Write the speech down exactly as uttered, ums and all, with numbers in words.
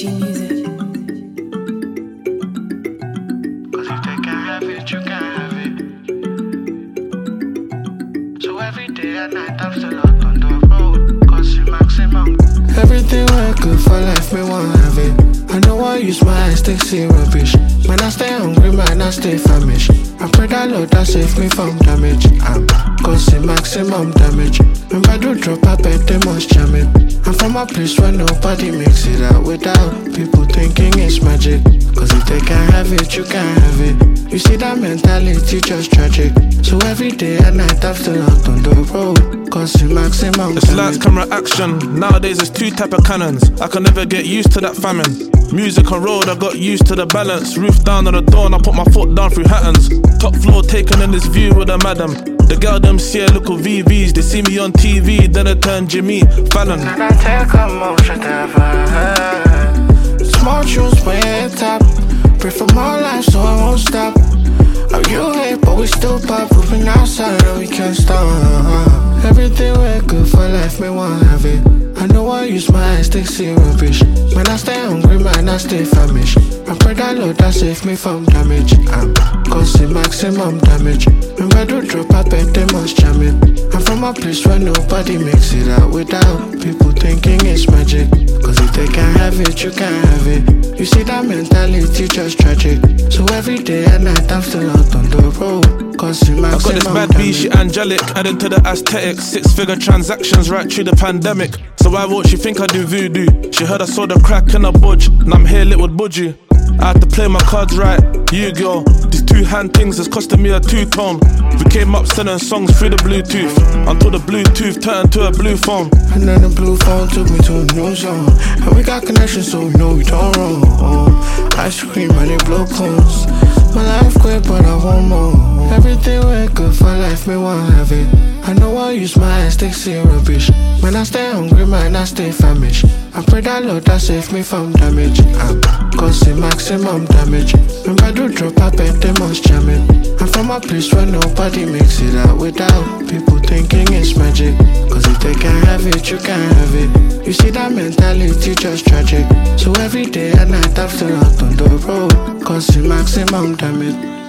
G Music. Cause if they can't have it, you can't have it. So every day and night I'm still out on the road, cause you maximum. Everything work good for life, me want have it. I know I use my eyes to see rubbish. Man, I stay hungry, man, I stay famished. I pray that Lord that save me from damage. I'm causing maximum damage. When I do drop, I bet they must jam it. I'm from a place where nobody makes it out without people thinking it's magic. Cause if they can't have it, you can't have it. You see that mentality just tragic. So every day and night I'm still out on the road, causing maximum It's damage. lights, camera, action. Nowadays there's two type of cannons. I can never get used to that famine. Music on road, I got used to the balance. Roof down on the door and I put my foot down through Hattons. Top floor taking in this view with a madam. The girl them see a little V Vs. They see me on T V, then they turn Jimmy Fallon. And I take a motion to have small tunes way top. Pray for more life so I won't stop. Oh, you hate, but we still pop. Moving outside and we can't stop. Everything we're good for life, me want have it. I know I use my eyes to see rubbish. Man, I stay hungry, man, I stay famished. I pray that Lord that save me from damage. I'm causing maximum damage. When I do drop, I bet they must jam it. I'm from a place where nobody makes it out without people thinking it's magic. Cause if they can't have it, you can't have it. You see that mentality just tragic. So every day and night I'm still out on the road, causing maximum I got this bad damage. B, she angelic, adding to the aesthetics. Six figure transactions right through the pandemic. So why won't she think I do voodoo? She heard I saw the crack in a budge, and I'm here lit with budgie. I had to play my cards right, Yu-Gi-Oh! These two hand things is costing me a two-tone. We came up sending songs through the Bluetooth, until the Bluetooth turned to a blue phone. And then the blue phone took me to a new zone. And we got connections so we know we don't wrong. Ice cream and they blow cones. My life quick but I want more. Everything went good for life, me want have it. I know I use my eyes to see rubbish. Man, I stay hungry, man, I stay famished. I pray that Lord that save me from damage. I'm causing maximum damage. When I do drop, I bet they must jam it. I'm from a place where nobody makes it out without people thinking it's magic. Cause if they can't have it, you can't have it. You see that mentality just tragic. So every day and night I'm still out on the road, causing maximum damage.